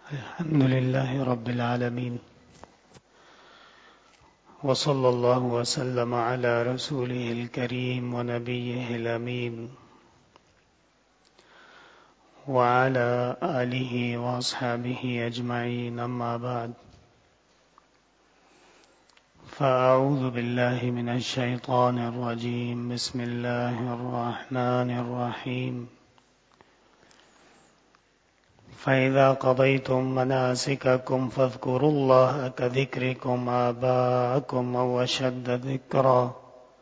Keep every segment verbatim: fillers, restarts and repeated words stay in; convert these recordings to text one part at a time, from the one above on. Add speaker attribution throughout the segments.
Speaker 1: الحمد لله رب العالمين وصلى الله وسلم على رسوله الكريم ونبيه الأمين وعلى آله وأصحابه أجمعين، أما بعد، فأعوذ بالله من الشيطان الرجيم. بسم الله الرحمن الرحيم. فإذا قضيتم مناسككم فاذكروا الله كذكركم آباءكم أو أشد ذكرا،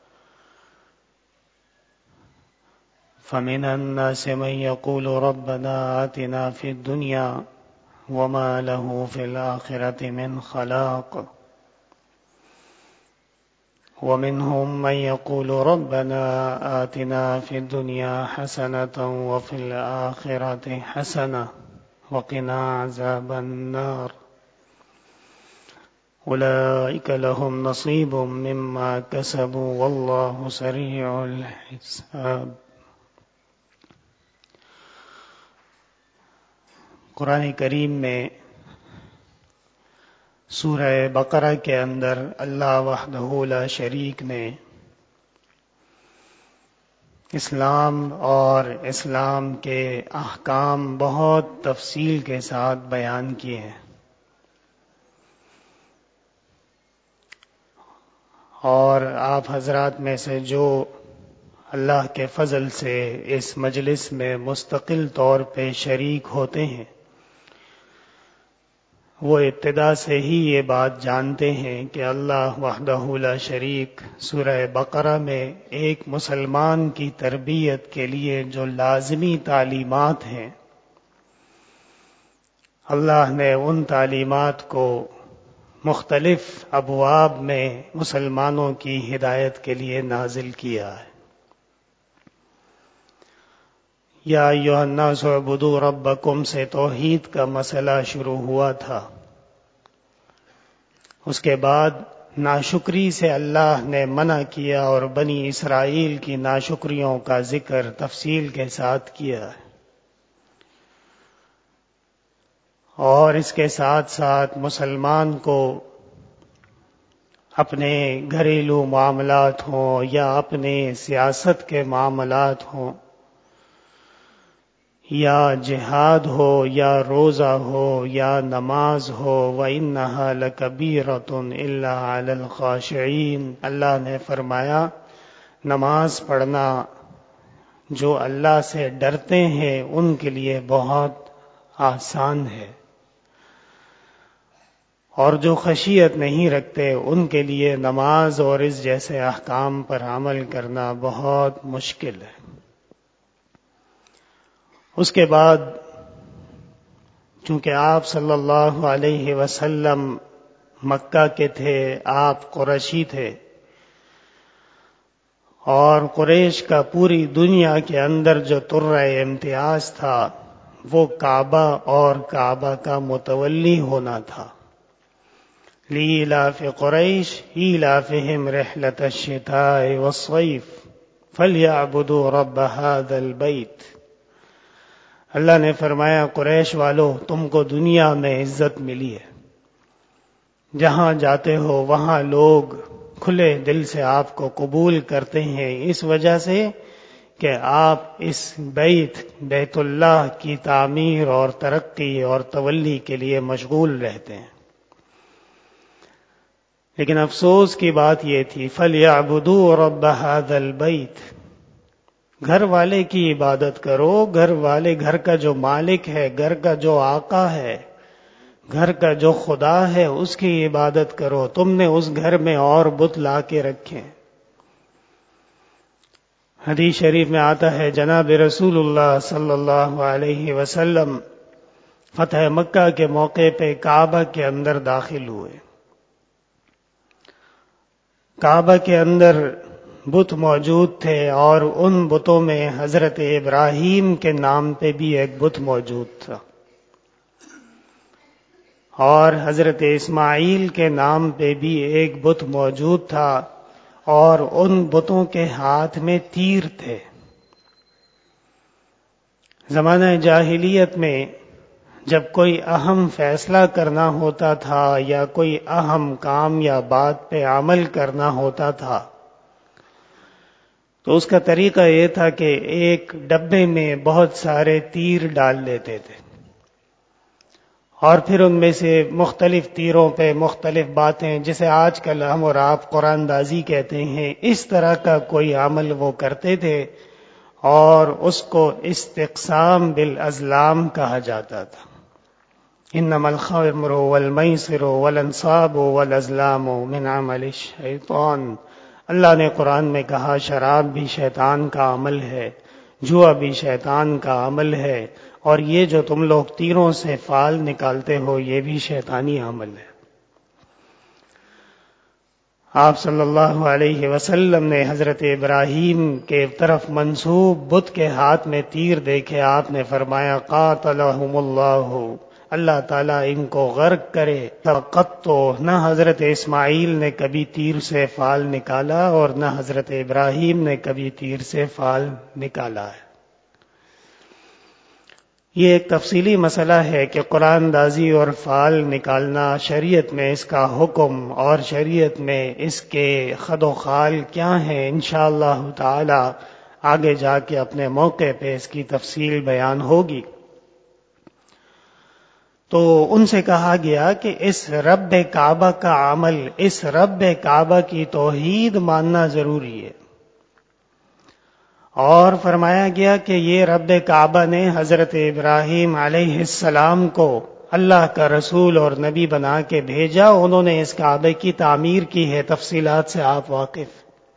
Speaker 1: فمن الناس من يقول ربنا آتنا في الدنيا وما له في الآخرة من خلاق، ومنهم من يقول ربنا آتنا في الدنيا حسنة وفي الآخرة حسنة وقنا عذاب النار، أولئك لهم نصيب مما كسبوا والله سريع الحساب۔ قرآن کریم میں سورہ بقرہ کے اندر اللہ وحدہ لا شریک نے اسلام اور اسلام کے احکام بہت تفصیل کے ساتھ بیان کیے ہیں، اور آپ حضرات میں سے جو اللہ کے فضل سے اس مجلس میں مستقل طور پہ شریک ہوتے ہیں وہ ابتدا سے ہی یہ بات جانتے ہیں کہ اللہ وحدہ لا شریک سورہ بقرہ میں ایک مسلمان کی تربیت کے لیے جو لازمی تعلیمات ہیں، اللہ نے ان تعلیمات کو مختلف ابواب میں مسلمانوں کی ہدایت کے لیے نازل کیا ہے۔ یا ایھا الناس اعبدوا ربکم سے توحید کا مسئلہ شروع ہوا تھا، اس کے بعد ناشکری سے اللہ نے منع کیا اور بنی اسرائیل کی ناشکریوں کا ذکر تفصیل کے ساتھ کیا ہے، اور اس کے ساتھ ساتھ مسلمان کو اپنے گھریلو معاملات ہوں یا اپنے سیاست کے معاملات ہوں یا جہاد ہو یا روزہ ہو یا نماز ہو، وَإِنَّهَا لَكَبِيرَةٌ إِلَّا عَلَى الْخَاشِعِينَ، اللہ نے فرمایا نماز پڑھنا جو اللہ سے ڈرتے ہیں ان کے لیے بہت آسان ہے، اور جو خشیت نہیں رکھتے ان کے لیے نماز اور اس جیسے احکام پر عمل کرنا بہت مشکل ہے۔ اس کے بعد چونکہ آپ صلی اللہ علیہ وسلم مکہ کے تھے، آپ قریشی تھے، اور قریش کا پوری دنیا کے اندر جو طرہ امتیاز تھا وہ کعبہ اور کعبہ کا متولی ہونا تھا۔ لِإِيلَافِ قُرَيْشٍ إِيلَافِهِمْ رِحْلَةَ الشِّتَاءِ وَالصَّيْفِ فَلْيَعْبُدُوا رَبَّ هَذَا الْبَيْتِ، اللہ نے فرمایا قریش والو تم کو دنیا میں عزت ملی ہے، جہاں جاتے ہو وہاں لوگ کھلے دل سے آپ کو قبول کرتے ہیں، اس وجہ سے کہ آپ اس بیت بیت اللہ کی تعمیر اور ترقی اور تولی کے لیے مشغول رہتے ہیں۔ لیکن افسوس کی بات یہ تھی فَلْيَعْبُدُوا رَبَّ هَذَا الْبَيْتِ، گھر والے کی عبادت کرو، گھر والے گھر کا جو مالک ہے، گھر کا جو آقا ہے، گھر کا جو خدا ہے اس کی عبادت کرو، تم نے اس گھر میں اور بت لا کے رکھے۔ حدیث شریف میں آتا ہے جناب رسول اللہ صلی اللہ علیہ وسلم فتح مکہ کے موقع پہ کعبہ کے اندر داخل ہوئے، کعبہ کے اندر بت موجود تھے، اور ان بتوں میں حضرت ابراہیم کے نام پہ بھی ایک بت موجود تھا، اور حضرت اسماعیل کے نام پہ بھی ایک بت موجود تھا، اور ان بتوں کے ہاتھ میں تیر تھے۔ زمانہ جاہلیت میں جب کوئی اہم فیصلہ کرنا ہوتا تھا یا کوئی اہم کام یا بات پہ عمل کرنا ہوتا تھا تو اس کا طریقہ یہ تھا کہ ایک ڈبے میں بہت سارے تیر ڈال لیتے تھے اور پھر ان میں سے مختلف تیروں پہ مختلف باتیں، جسے آج کل ہم اور آپ قرآن دازی کہتے ہیں، اس طرح کا کوئی عمل وہ کرتے تھے اور اس کو استقسام بالازلام کہا جاتا تھا۔ انما الخمر والمیسر والانصاب والازلام من عمل الشیطان، اللہ نے قرآن میں کہا شراب بھی شیطان کا عمل ہے، جوا بھی شیطان کا عمل ہے، اور یہ جو تم لوگ تیروں سے فال نکالتے ہو یہ بھی شیطانی عمل ہے۔ آپ صلی اللہ علیہ وسلم نے حضرت ابراہیم کے طرف منسوب بت کے ہاتھ میں تیر دیکھے، آپ نے فرمایا قاتلہم اللہ، اللہ تعالیٰ ان کو غرق کرے۔ قطو، نہ حضرت اسماعیل نے کبھی تیر سے فال نکالا اور نہ حضرت ابراہیم نے کبھی تیر سے فال نکالا ہے۔ یہ ایک تفصیلی مسئلہ ہے کہ قرآن دازی اور فال نکالنا شریعت میں اس کا حکم اور شریعت میں اس کے خد و خال کیا ہیں، انشاءاللہ تعالی آگے جا کے اپنے موقع پہ اس کی تفصیل بیان ہوگی۔ تو ان سے کہا گیا کہ اس رب کعبہ کا عمل، اس رب کعبہ کی توحید ماننا ضروری ہے، اور فرمایا گیا کہ یہ رب کعبہ نے حضرت ابراہیم علیہ السلام کو اللہ کا رسول اور نبی بنا کے بھیجا، انہوں نے اس کعبے کی تعمیر کی ہے، تفصیلات سے آپ واقف۔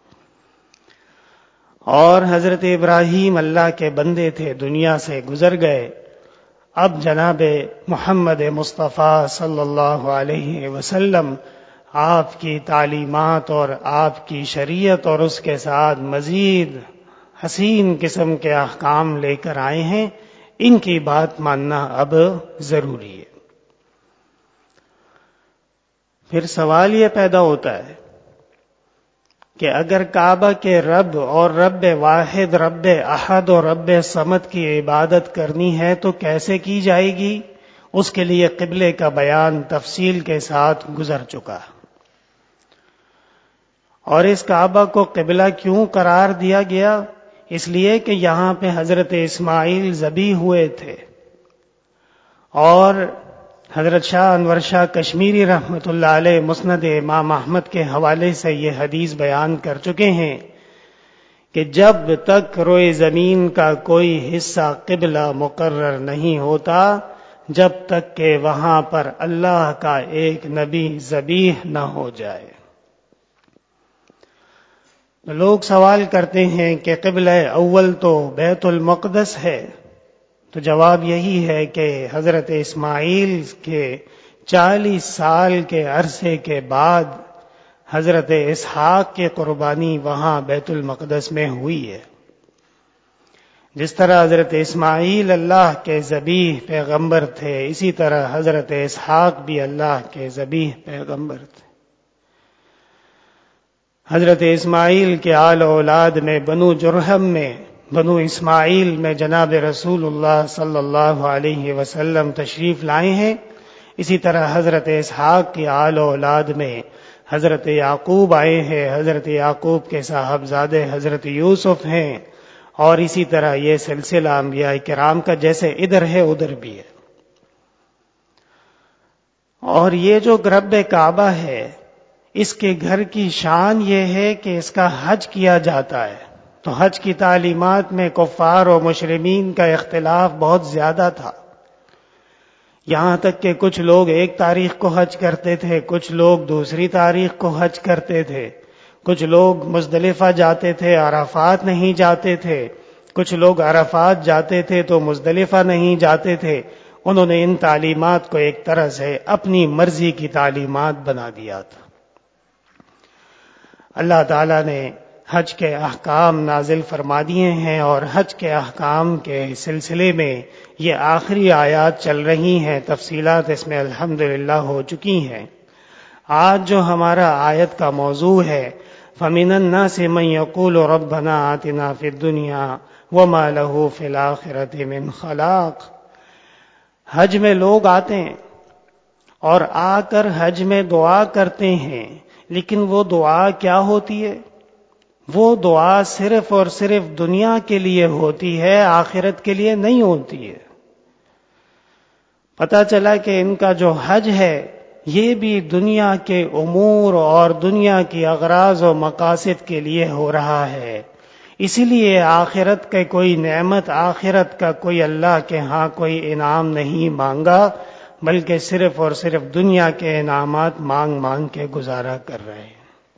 Speaker 1: اور حضرت ابراہیم اللہ کے بندے تھے، دنیا سے گزر گئے، اب جناب محمد مصطفیٰ صلی اللہ علیہ وسلم آپ کی تعلیمات اور آپ کی شریعت اور اس کے ساتھ مزید حسین قسم کے احکام لے کر آئے ہیں، ان کی بات ماننا اب ضروری ہے۔ پھر سوال یہ پیدا ہوتا ہے کہ اگر کعبہ کے رب اور رب واحد، رب احد اور رب صمد کی عبادت کرنی ہے تو کیسے کی جائے گی؟ اس کے لیے قبلے کا بیان تفصیل کے ساتھ گزر چکا، اور اس کعبہ کو قبلہ کیوں قرار دیا گیا؟ اس لیے کہ یہاں پہ حضرت اسماعیل ذبح ہوئے تھے، اور حضرت شاہ انور شاہ کشمیری رحمۃ اللہ علیہ مسند امام احمد کے حوالے سے یہ حدیث بیان کر چکے ہیں کہ جب تک روئے زمین کا کوئی حصہ قبلہ مقرر نہیں ہوتا، جب تک کہ وہاں پر اللہ کا ایک نبی ذبیح نہ ہو جائے۔ لوگ سوال کرتے ہیں کہ قبلہ اول تو بیت المقدس ہے، تو جواب یہی ہے کہ حضرت اسماعیل کے چالیس سال کے عرصے کے بعد حضرت اسحاق کی قربانی وہاں بیت المقدس میں ہوئی ہے۔ جس طرح حضرت اسماعیل اللہ کے ذبیح پیغمبر تھے، اسی طرح حضرت اسحاق بھی اللہ کے ذبیح پیغمبر تھے۔ حضرت اسماعیل کے آل اولاد میں بنو جرہم میں، بنو اسماعیل میں جناب رسول اللہ صلی اللہ علیہ وسلم تشریف لائے ہیں، اسی طرح حضرت اسحاق کی آل اولاد میں حضرت یعقوب آئے ہیں، حضرت یعقوب کے صاحبزادے حضرت یوسف ہیں، اور اسی طرح یہ سلسلہ انبیاء کرام کا جیسے ادھر ہے ادھر بھی ہے۔ اور یہ جو رب کعبہ ہے، اس کے گھر کی شان یہ ہے کہ اس کا حج کیا جاتا ہے، تو حج کی تعلیمات میں کفار و مشرکین کا اختلاف بہت زیادہ تھا، یہاں تک کہ کچھ لوگ ایک تاریخ کو حج کرتے تھے، کچھ لوگ دوسری تاریخ کو حج کرتے تھے، کچھ لوگ مزدلفہ جاتے تھے، عرفات نہیں جاتے تھے، کچھ لوگ عرفات جاتے تھے تو مزدلفہ نہیں جاتے تھے۔ انہوں نے ان تعلیمات کو ایک طرح سے اپنی مرضی کی تعلیمات بنا دیا تھا۔ اللہ تعالیٰ نے حج کے احکام نازل فرما دیے ہیں، اور حج کے احکام کے سلسلے میں یہ آخری آیات چل رہی ہیں، تفصیلات اس میں الحمدللہ ہو چکی ہیں۔ آج جو ہمارا آیت کا موضوع ہے، فَمِنَ النَّاسِ مَن يَقُولُ رَبَّنَا آتِنَا فِي الدُّنْيَا وَمَا لَهُ فِي الْآخِرَةِ مِنْ خَلَاقٍ۔ حج میں لوگ آتے ہیں اور آ کر حج میں دعا کرتے ہیں، لیکن وہ دعا کیا ہوتی ہے؟ وہ دعا صرف اور صرف دنیا کے لیے ہوتی ہے، آخرت کے لیے نہیں ہوتی ہے۔ پتہ چلا کہ ان کا جو حج ہے یہ بھی دنیا کے امور اور دنیا کی اغراض و مقاصد کے لیے ہو رہا ہے، اسی لیے آخرت کا کوئی نعمت، آخرت کا کوئی اللہ کے ہاں کوئی انعام نہیں مانگا، بلکہ صرف اور صرف دنیا کے انعامات مانگ مانگ کے گزارا کر رہے ہیں۔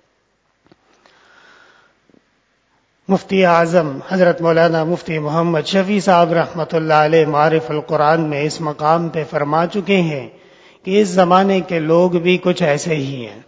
Speaker 1: مفتی اعظم حضرت مولانا مفتی محمد شفیع صاحب رحمۃ اللہ علیہ معارف القرآن میں اس مقام پہ فرما چکے ہیں کہ اس زمانے کے لوگ بھی کچھ ایسے ہی ہیں۔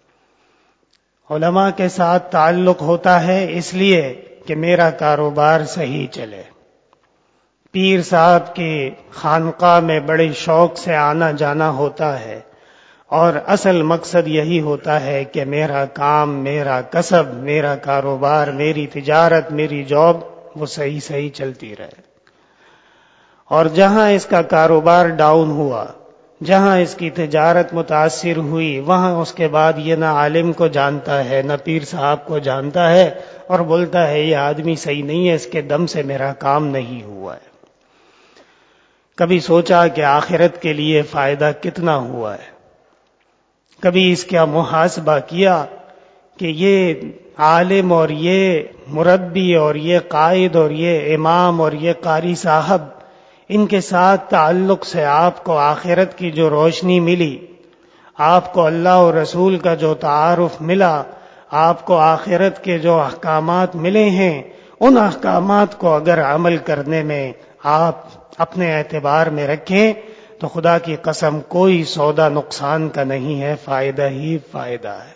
Speaker 1: علماء کے ساتھ تعلق ہوتا ہے اس لیے کہ میرا کاروبار صحیح چلے، پیر صاحب کی خانقاہ میں بڑے شوق سے آنا جانا ہوتا ہے، اور اصل مقصد یہی ہوتا ہے کہ میرا کام، میرا کسب، میرا کاروبار، میری تجارت، میری جاب وہ صحیح صحیح چلتی رہے۔ اور جہاں اس کا کاروبار ڈاؤن ہوا، جہاں اس کی تجارت متاثر ہوئی، وہاں اس کے بعد یہ نہ عالم کو جانتا ہے نہ پیر صاحب کو جانتا ہے، اور بولتا ہے یہ آدمی صحیح نہیں ہے، اس کے دم سے میرا کام نہیں ہوا ہے۔ کبھی سوچا کہ آخرت کے لیے فائدہ کتنا ہوا ہے؟ کبھی اس کا محاسبہ کیا کہ یہ عالم اور یہ مربی اور یہ قائد اور یہ امام اور یہ قاری صاحب، ان کے ساتھ تعلق سے آپ کو آخرت کی جو روشنی ملی، آپ کو اللہ اور رسول کا جو تعارف ملا، آپ کو آخرت کے جو احکامات ملے ہیں، ان احکامات کو اگر عمل کرنے میں آپ اپنے اعتبار میں رکھیں تو خدا کی قسم کوئی سودا نقصان کا نہیں ہے، فائدہ ہی فائدہ ہے۔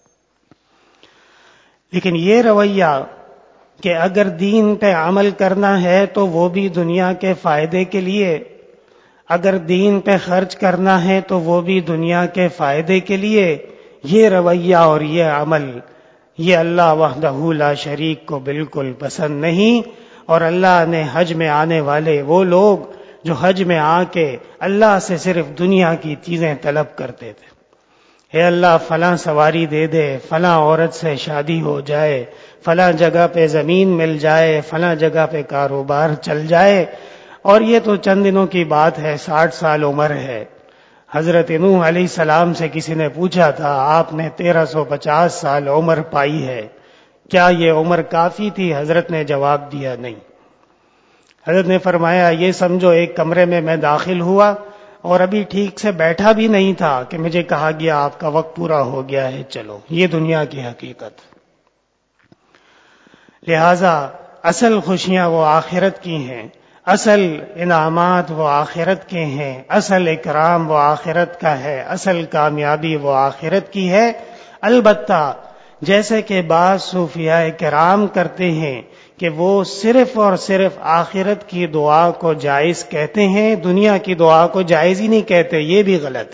Speaker 1: لیکن یہ رویہ کہ اگر دین پہ عمل کرنا ہے تو وہ بھی دنیا کے فائدے کے لیے، اگر دین پہ خرچ کرنا ہے تو وہ بھی دنیا کے فائدے کے لیے، یہ رویہ اور یہ عمل یہ اللہ وحدہ لا شریک کو بالکل پسند نہیں۔ اور اللہ نے حج میں آنے والے وہ لوگ جو حج میں آ کے اللہ سے صرف دنیا کی چیزیں طلب کرتے تھے، اے اللہ فلاں سواری دے دے، فلاں عورت سے شادی ہو جائے، فلاں جگہ پہ زمین مل جائے، فلاں جگہ پہ کاروبار چل جائے، اور یہ تو چند دنوں کی بات ہے، ساٹھ سال عمر ہے۔ حضرت نوح علیہ السلام سے کسی نے پوچھا تھا آپ نے تیرہ سو پچاس سال عمر پائی ہے، کیا یہ عمر کافی تھی؟ حضرت نے جواب دیا نہیں۔ حضرت نے فرمایا یہ سمجھو ایک کمرے میں میں داخل ہوا اور ابھی ٹھیک سے بیٹھا بھی نہیں تھا کہ مجھے کہا گیا آپ کا وقت پورا ہو گیا ہے، چلو۔ یہ دنیا کی حقیقت۔ لہذا اصل خوشیاں وہ آخرت کی ہیں، اصل انعامات وہ آخرت کے ہیں، اصل اکرام وہ آخرت کا ہے، اصل کامیابی وہ آخرت کی ہے۔ البتہ جیسے کہ بعض صوفیاء کرام کرتے ہیں کہ وہ صرف اور صرف آخرت کی دعا کو جائز کہتے ہیں، دنیا کی دعا کو جائز ہی نہیں کہتے، یہ بھی غلط۔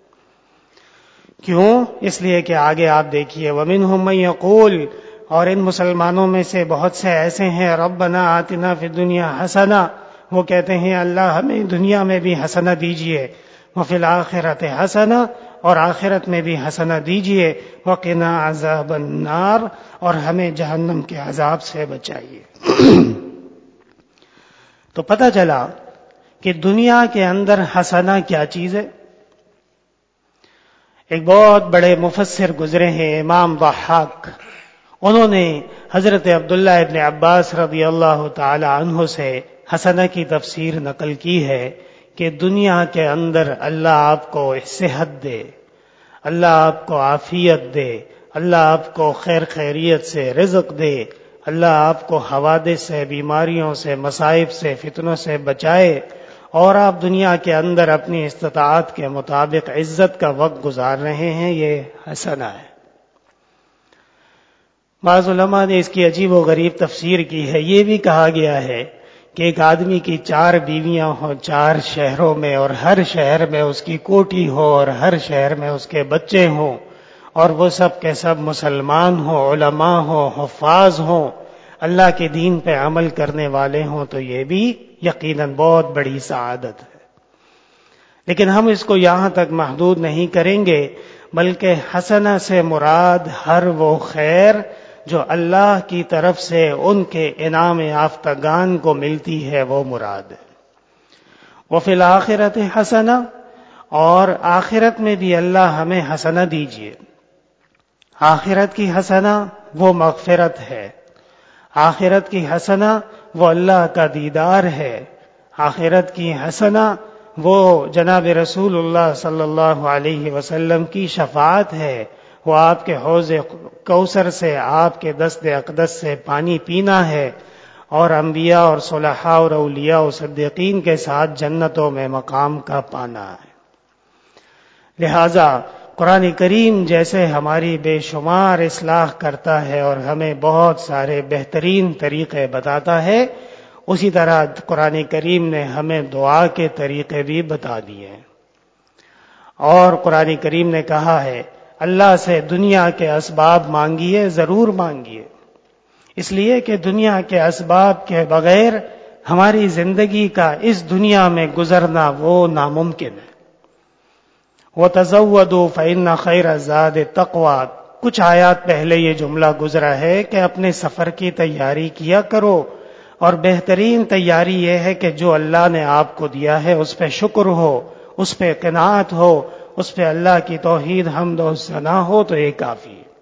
Speaker 1: کیوں؟ اس لیے کہ آگے آپ دیکھیے وَمِنْهُمْ مَن يَقُولُ، اور ان مسلمانوں میں سے بہت سے ایسے ہیں ربنا آتنا فی الدنیا حسنہ، وہ کہتے ہیں اللہ ہمیں دنیا میں بھی حسنہ دیجئے، وفی الآخرۃ حسنہ، اور آخرت میں بھی حسنہ دیجئے، وقنا عذاب النار، اور ہمیں جہنم کے عذاب سے بچائیے۔ تو پتہ چلا کہ دنیا کے اندر حسنہ کیا چیز ہے۔ ایک بہت بڑے مفسر گزرے ہیں امام ضحاک، انہوں نے حضرت عبداللہ ابن عباس رضی اللہ تعالی عنہ سے حسنہ کی تفسیر نقل کی ہے کہ دنیا کے اندر اللہ آپ کو صحت دے، اللہ آپ کو عافیت دے، اللہ آپ کو خیر خیریت سے رزق دے، اللہ آپ کو حوادث سے، بیماریوں سے، مصائب سے، فتنوں سے بچائے، اور آپ دنیا کے اندر اپنی استطاعت کے مطابق عزت کا وقت گزار رہے ہیں، یہ حسنہ ہے۔ بعض علماء نے اس کی عجیب و غریب تفسیر کی ہے، یہ بھی کہا گیا ہے کہ ایک آدمی کی چار بیویاں ہوں چار شہروں میں، اور ہر شہر میں اس کی کوٹھی ہو، اور ہر شہر میں اس کے بچے ہوں، اور وہ سب کے سب مسلمان ہوں، علماء ہوں، حفاظ ہوں، اللہ کے دین پہ عمل کرنے والے ہوں، تو یہ بھی یقیناً بہت بڑی سعادت ہے۔ لیکن ہم اس کو یہاں تک محدود نہیں کریں گے، بلکہ حسنہ سے مراد ہر وہ خیر جو اللہ کی طرف سے ان کے انعام یافتگان کو ملتی ہے وہ مراد ہے۔ وفی الآخرۃ حسنہ، اور آخرت میں بھی اللہ ہمیں حسنہ دیجیے۔ آخرت کی حسنہ وہ مغفرت ہے، آخرت کی حسنہ وہ اللہ کا دیدار ہے، آخرت کی حسنہ وہ جناب رسول اللہ صلی اللہ علیہ وسلم کی شفاعت ہے، وہ آپ کے حوض کوثر سے، آپ کے دست اقدس سے پانی پینا ہے، اور انبیاء اور صلحاء اور اولیاء و صدیقین کے ساتھ جنتوں میں مقام کا پانا ہے۔ لہذا قرآن کریم جیسے ہماری بے شمار اصلاح کرتا ہے اور ہمیں بہت سارے بہترین طریقے بتاتا ہے، اسی طرح قرآن کریم نے ہمیں دعا کے طریقے بھی بتا دیے ہیں۔ اور قرآن کریم نے کہا ہے اللہ سے دنیا کے اسباب مانگیے، ضرور مانگیے، اس لیے کہ دنیا کے اسباب کے بغیر ہماری زندگی کا اس دنیا میں گزرنا وہ ناممکن ہے۔ وَتَزَوَّدُوا فَإِنَّ خَيْرَ الزَّادِ التَّقْوَىٰ، کچھ آیات پہلے یہ جملہ گزرا ہے کہ اپنے سفر کی تیاری کیا کرو، اور بہترین تیاری یہ ہے کہ جو اللہ نے آپ کو دیا ہے اس پہ شکر ہو، اس پہ قناعت ہو، اس پہ اللہ کی توحید حمد و ثنا ہو تو یہ کافی ہے۔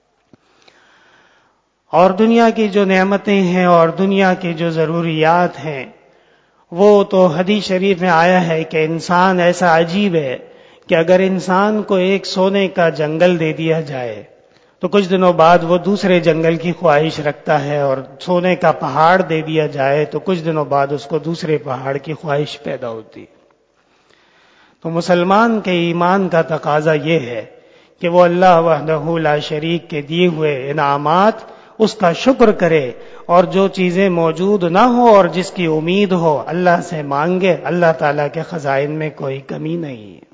Speaker 1: اور دنیا کی جو نعمتیں ہیں اور دنیا کی جو ضروریات ہیں وہ تو حدیث شریف میں آیا ہے کہ انسان ایسا عجیب ہے کہ اگر انسان کو ایک سونے کا جنگل دے دیا جائے تو کچھ دنوں بعد وہ دوسرے جنگل کی خواہش رکھتا ہے، اور سونے کا پہاڑ دے دیا جائے تو کچھ دنوں بعد اس کو دوسرے پہاڑ کی خواہش پیدا ہوتی ہے۔ تو مسلمان کے ایمان کا تقاضا یہ ہے کہ وہ اللہ وحدہ لا شریک کے دیے ہوئے انعامات اس کا شکر کرے، اور جو چیزیں موجود نہ ہو اور جس کی امید ہو اللہ سے مانگے، اللہ تعالیٰ کے خزائن میں کوئی کمی نہیں ہے۔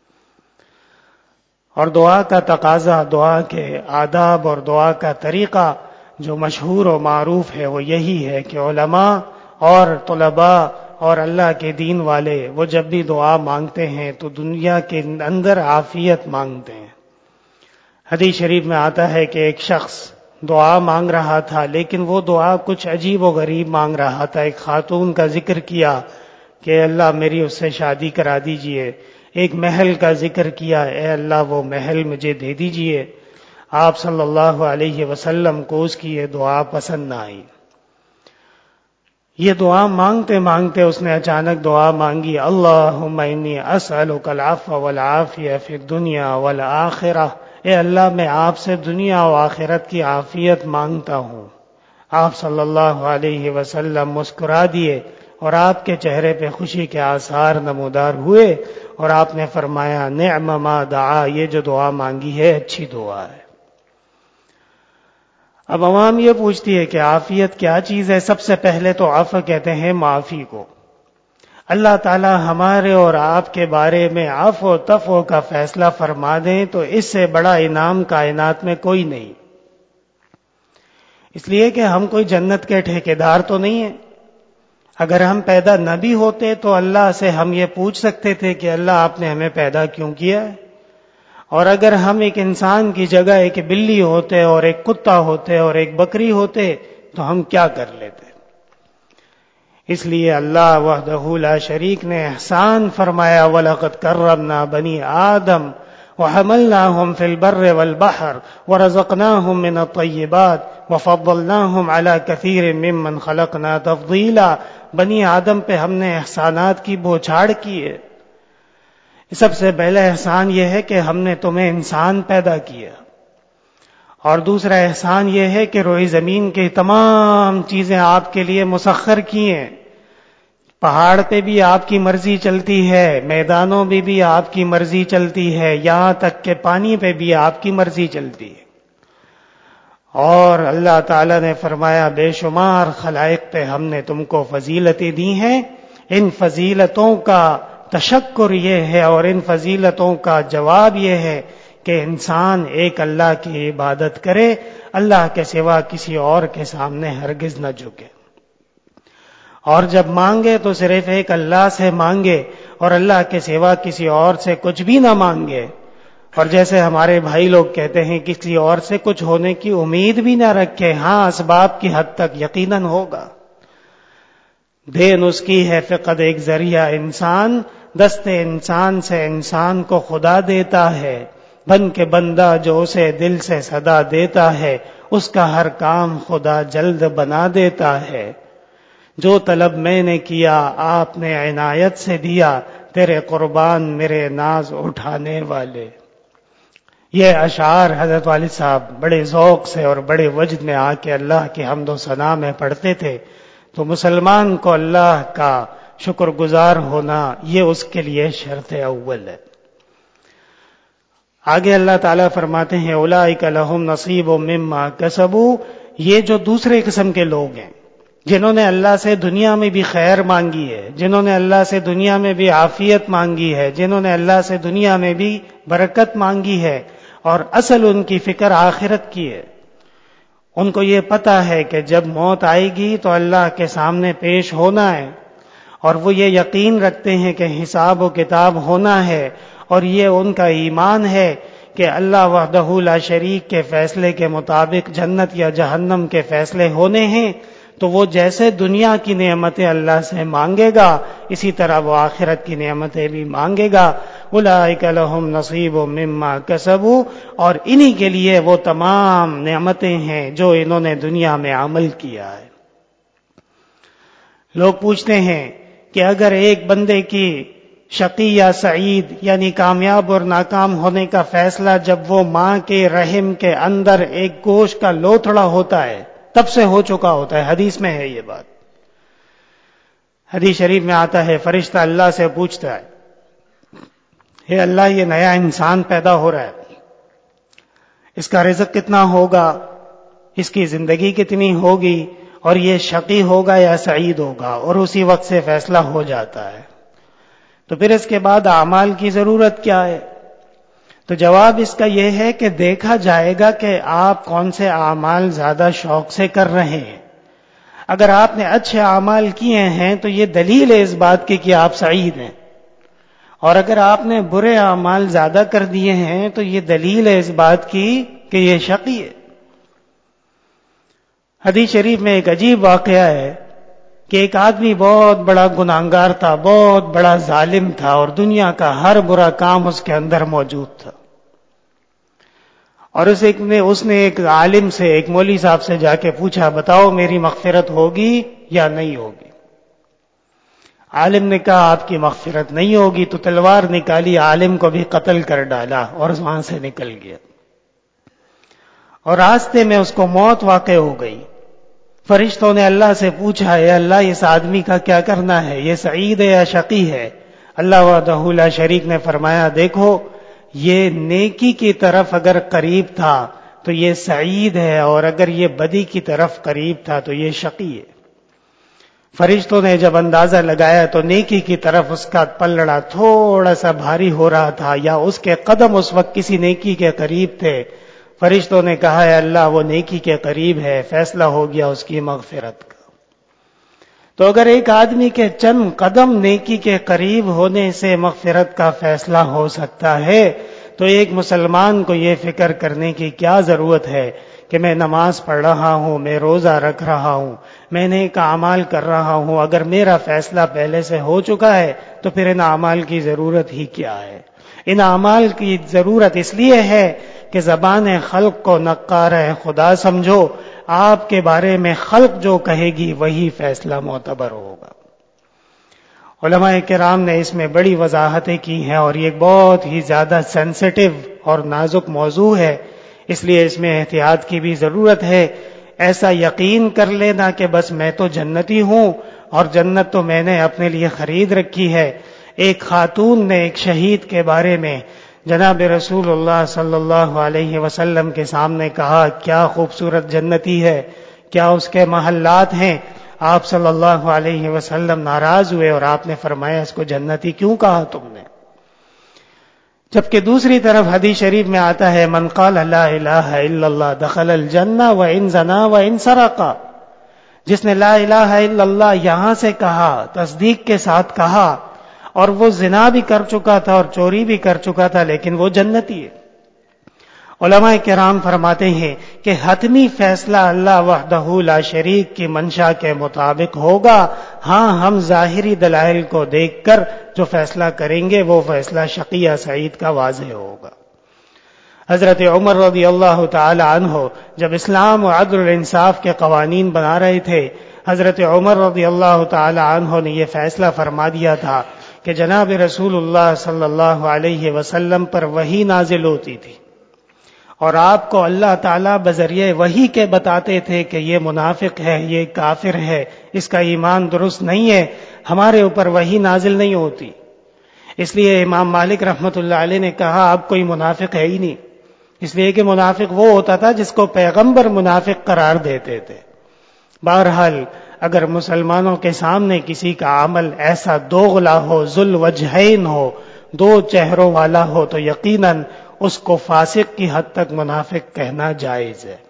Speaker 1: اور دعا کا تقاضا، دعا کے آداب اور دعا کا طریقہ جو مشہور و معروف ہے وہ یہی ہے کہ علماء اور طلباء اور اللہ کے دین والے وہ جب بھی دعا مانگتے ہیں تو دنیا کے اندر عافیت مانگتے ہیں۔ حدیث شریف میں آتا ہے کہ ایک شخص دعا مانگ رہا تھا، لیکن وہ دعا کچھ عجیب و غریب مانگ رہا تھا۔ ایک خاتون کا ذکر کیا کہ اللہ میری اس سے شادی کرا دیجئے، ایک محل کا ذکر کیا، اے اللہ وہ محل مجھے دے دیجئے۔ آپ صلی اللہ علیہ وسلم کو اس کی یہ دعا پسند نہ آئی۔ یہ دعا مانگتے مانگتے اس نے اچانک دعا مانگی، اللہم انی اسألک العفو والعافیہ فی الدنیا والآخرہ، اے اللہ میں آپ سے دنیا و آخرت کی عافیت مانگتا ہوں۔ آپ صلی اللہ علیہ وسلم مسکرا دیے اور آپ کے چہرے پہ خوشی کے آثار نمودار ہوئے، اور آپ نے فرمایا نعم ما دعا، یہ جو دعا مانگی ہے اچھی دعا ہے۔ اب عوام یہ پوچھتی ہے کہ عافیت کیا چیز ہے؟ سب سے پہلے تو عفو کہتے ہیں معافی کو۔ اللہ تعالی ہمارے اور آپ کے بارے میں عفو و تفو کا فیصلہ فرما دیں تو اس سے بڑا انعام کائنات میں کوئی نہیں، اس لیے کہ ہم کوئی جنت کے ٹھیکیدار تو نہیں ہیں۔ اگر ہم پیدا نہ بھی ہوتے تو اللہ سے ہم یہ پوچھ سکتے تھے کہ اللہ آپ نے ہمیں پیدا کیوں کیا ہے، اور اگر ہم ایک انسان کی جگہ ایک بلی ہوتے اور ایک کتا ہوتے اور ایک بکری ہوتے تو ہم کیا کر لیتے۔ اس لیے اللہ وحدہ لا شریک نے احسان فرمایا، وَلَقَدْ كَرَّمْنَا بَنِي آدَمَ وَحَمَلْنَاهُمْ فِي الْبَرِّ وَالْبَحْرِ وَرَزَقْنَاهُمْ مِنَ الطَّيِّبَاتِ وَفَضَّلْنَاهُمْ عَلَى كَثِيرٍ مِّمَّنْ خَلَقْنَا تَفْضِيلًا، بنی آدم پہ ہم نے احسانات کی بوچھاڑ کی ہے۔ سب سے پہلا احسان یہ ہے کہ ہم نے تمہیں انسان پیدا کیا، اور دوسرا احسان یہ ہے کہ روئے زمین کی تمام چیزیں آپ کے لیے مسخر کی ہیں۔ پہاڑ پہ بھی آپ کی مرضی چلتی ہے، میدانوں میں بھی آپ کی مرضی چلتی ہے، یہاں تک کہ پانی پہ بھی آپ کی مرضی چلتی ہے۔ اور اللہ تعالیٰ نے فرمایا بے شمار خلائق پہ ہم نے تم کو فضیلتیں دی ہیں، ان فضیلتوں کا تشکر یہ ہے اور ان فضیلتوں کا جواب یہ ہے کہ انسان ایک اللہ کی عبادت کرے، اللہ کے سوا کسی اور کے سامنے ہرگز نہ جھکے۔ اور جب مانگے تو صرف ایک اللہ سے مانگے اور اللہ کے سوا کسی اور سے کچھ بھی نہ مانگے. اور جیسے ہمارے بھائی لوگ کہتے ہیں کسی اور سے کچھ ہونے کی امید بھی نہ رکھے. ہاں اسباب کی حد تک یقیناً ہوگا. دین اس کی ہے فقط ایک ذریعہ انسان، دست انسان سے انسان کو خدا دیتا ہے. بن کے بندہ جو اسے دل سے صدا دیتا ہے، اس کا ہر کام خدا جلد بنا دیتا ہے. جو طلب میں نے کیا آپ نے عنایت سے دیا، تیرے قربان میرے ناز اٹھانے والے. یہ اشعار حضرت والد صاحب بڑے ذوق سے اور بڑے وجد میں آ کے اللہ کی حمد و ثنا میں پڑھتے تھے. تو مسلمان کو اللہ کا شکر گزار ہونا یہ اس کے لیے شرط اول ہے. آگے اللہ تعالیٰ فرماتے ہیں اولئک لہم نصیب مما کسبوا، یہ جو دوسرے قسم کے لوگ ہیں جنہوں نے اللہ سے دنیا میں بھی خیر مانگی ہے، جنہوں نے اللہ سے دنیا میں بھی عافیت مانگی ہے، جنہوں نے اللہ سے دنیا میں بھی برکت مانگی ہے اور اصل ان کی فکر آخرت کی ہے. ان کو یہ پتا ہے کہ جب موت آئے گی تو اللہ کے سامنے پیش ہونا ہے، اور وہ یہ یقین رکھتے ہیں کہ حساب و کتاب ہونا ہے، اور یہ ان کا ایمان ہے کہ اللہ وحدہ لا شریک کے فیصلے کے مطابق جنت یا جہنم کے فیصلے ہونے ہیں. تو وہ جیسے دنیا کی نعمتیں اللہ سے مانگے گا اسی طرح وہ آخرت کی نعمتیں بھی مانگے گا. اولئک لہم نصیب مما کسبوا، اور انہی کے لیے وہ تمام نعمتیں ہیں جو انہوں نے دنیا میں عمل کیا ہے. لوگ پوچھتے ہیں کہ اگر ایک بندے کی شقی یا سعید یعنی کامیاب اور ناکام ہونے کا فیصلہ جب وہ ماں کے رحم کے اندر ایک گوشت کا لوتھڑا ہوتا ہے تب سے ہو چکا ہوتا ہے، حدیث میں ہے یہ بات. حدیث شریف میں آتا ہے فرشتہ اللہ سے پوچھتا ہے اے اللہ یہ نیا انسان پیدا ہو رہا ہے، اس کا رزق کتنا ہوگا، اس کی زندگی کتنی ہوگی، اور یہ شقی ہوگا یا سعید ہوگا، اور اسی وقت سے فیصلہ ہو جاتا ہے. تو پھر اس کے بعد اعمال کی ضرورت کیا ہے؟ تو جواب اس کا یہ ہے کہ دیکھا جائے گا کہ آپ کون سے اعمال زیادہ شوق سے کر رہے ہیں. اگر آپ نے اچھے اعمال کیے ہیں تو یہ دلیل ہے اس بات کی کہ آپ سعید ہیں، اور اگر آپ نے برے اعمال زیادہ کر دیے ہیں تو یہ دلیل ہے اس بات کی کہ یہ شقی ہے. حدیث شریف میں ایک عجیب واقعہ ہے کہ ایک آدمی بہت بڑا گناہگار تھا، بہت بڑا ظالم تھا، اور دنیا کا ہر برا کام اس کے اندر موجود تھا. اور اس ایک نے اس نے ایک عالم سے، ایک مولوی صاحب سے جا کے پوچھا بتاؤ میری مغفرت ہوگی یا نہیں ہوگی. عالم نے کہا آپ کی مغفرت نہیں ہوگی. تو تلوار نکالی، عالم کو بھی قتل کر ڈالا اور وہاں سے نکل گیا. اور راستے میں اس کو موت واقع ہو گئی. فرشتوں نے اللہ سے پوچھا اے اللہ اس آدمی کا کیا کرنا ہے، یہ سعید ہے یا شقی ہے؟ اللہ وحدہ لا شریک نے فرمایا دیکھو یہ نیکی کی طرف اگر قریب تھا تو یہ سعید ہے، اور اگر یہ بدی کی طرف قریب تھا تو یہ شقی ہے. فرشتوں نے جب اندازہ لگایا تو نیکی کی طرف اس کا پلڑا تھوڑا سا بھاری ہو رہا تھا، یا اس کے قدم اس وقت کسی نیکی کے قریب تھے. فرشتوں نے کہا ہے اللہ وہ نیکی کے قریب ہے، فیصلہ ہو گیا اس کی مغفرت کا. تو اگر ایک آدمی کے چند قدم نیکی کے قریب ہونے سے مغفرت کا فیصلہ ہو سکتا ہے تو ایک مسلمان کو یہ فکر کرنے کی کیا ضرورت ہے کہ میں نماز پڑھ رہا ہوں، میں روزہ رکھ رہا ہوں، میں نیک اعمال کر رہا ہوں، اگر میرا فیصلہ پہلے سے ہو چکا ہے تو پھر ان اعمال کی ضرورت ہی کیا ہے؟ ان اعمال کی ضرورت اس لیے ہے کہ زبان خلق کو نقار خدا سمجھو، آپ کے بارے میں خلق جو کہے گی وہی فیصلہ معتبر ہوگا. علماء کرام نے اس میں بڑی وضاحتیں کی ہیں، اور یہ بہت ہی زیادہ سینسٹیو اور نازک موضوع ہے، اس لیے اس میں احتیاط کی بھی ضرورت ہے. ایسا یقین کر لینا کہ بس میں تو جنتی ہوں اور جنت تو میں نے اپنے لیے خرید رکھی ہے. ایک خاتون نے ایک شہید کے بارے میں جناب رسول اللہ صلی اللہ علیہ وسلم کے سامنے کہا کیا خوبصورت جنتی ہے، کیا اس کے محلات ہیں. آپ صلی اللہ علیہ وسلم ناراض ہوئے اور آپ نے فرمایا اس کو جنتی کیوں کہا تم نے؟ جبکہ دوسری طرف حدیث شریف میں آتا ہے من قال لا الہ الا اللہ دخل الجنہ وان زنا وان سرق، جس نے لا الہ الا اللہ یہاں سے کہا، تصدیق کے ساتھ کہا، اور وہ زنا بھی کر چکا تھا اور چوری بھی کر چکا تھا، لیکن وہ جنتی ہے۔ علماء کرام فرماتے ہیں کہ حتمی فیصلہ اللہ وحدہ لا شریک کی منشا کے مطابق ہوگا۔ ہاں، ہم ظاہری دلائل کو دیکھ کر جو فیصلہ کریں گے وہ فیصلہ شقی یا سعید کا واضح ہوگا۔ حضرت عمر رضی اللہ تعالی عنہ جب اسلام و عدل و انصاف کے قوانین بنا رہے تھے، حضرت عمر رضی اللہ تعالی عنہ نے یہ فیصلہ فرما دیا تھا کہ جناب رسول اللہ صلی اللہ علیہ وسلم پر وحی نازل ہوتی تھی، اور آپ کو اللہ تعالیٰ بذریعہ وحی کے بتاتے تھے کہ یہ منافق ہے، یہ کافر ہے، اس کا ایمان درست نہیں ہے، ہمارے اوپر وحی نازل نہیں ہوتی۔ اس لیے امام مالک رحمۃ اللہ علیہ نے کہا اب کوئی منافق ہے ہی نہیں، اس لیے کہ منافق وہ ہوتا تھا جس کو پیغمبر منافق قرار دیتے تھے۔ بہرحال اگر مسلمانوں کے سامنے کسی کا عمل ایسا دوغلا ہو، ذل وجہین ہو، دو چہروں والا ہو، تو یقیناً اس کو فاسق کی حد تک منافق کہنا جائز ہے۔